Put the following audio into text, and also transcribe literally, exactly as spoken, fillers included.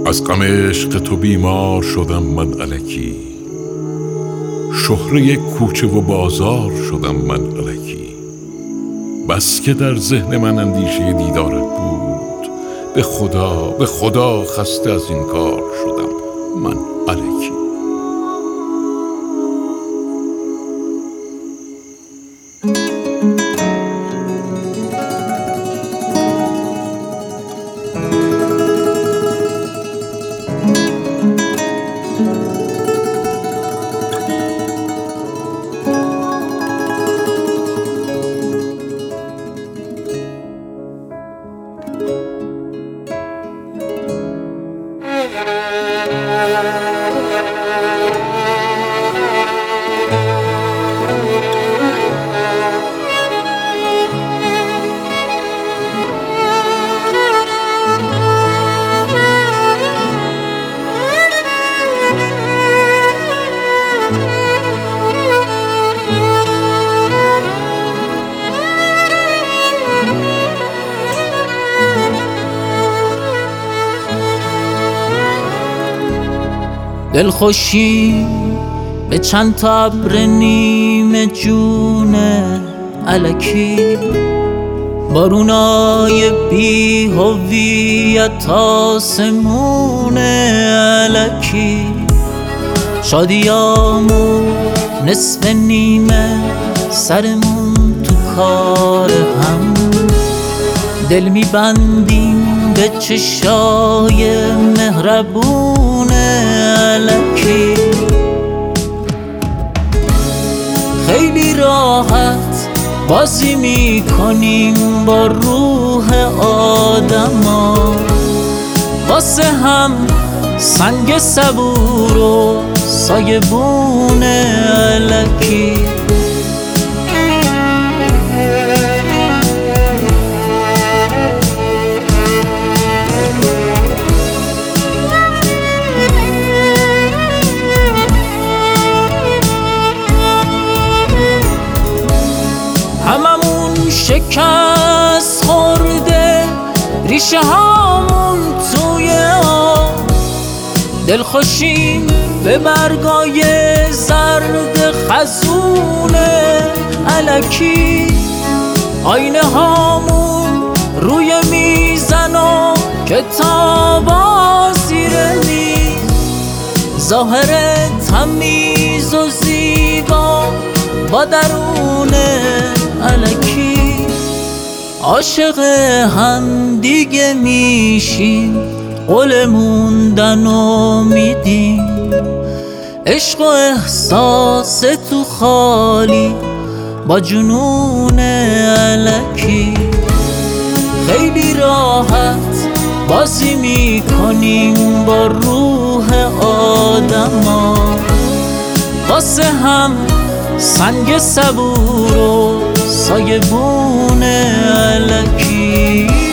از غم عشق تو بیمار شدم من الکی، شهره کوچه و بازار شدم من الکی. بس که در ذهن من اندیشه دیدارت بود، به خدا به خدا خسته از این کار شدم من الکی. دلخوشی به چند تا ابر نیمه جون الکی، بارونای بی هویت آسمون الکی. شادیامون نصف نیمه، سرمون تو کار هم، دل میبندیم به چشای مهربون الکی. خیلی راحت بازی میکنیم با روح آدما، واسه هم سنگ صبور و سایبون الکی. هممون شکست خورده، ریشه هامون توی آب، دلخوشیم به برگای زرد خزون الکی. آینه هامون روی میزن و کتابا زیر میز، ظاهر تمیز و زیبا با درون الکی. عاشق هم دیگه میشیم، قول موندنو میدیم، عشق و احساس تو خالی با جنون الکی. خیلی راحت بازی میکنیم با روح آدما، واسه هم سنگ صبور و سایبون الکی.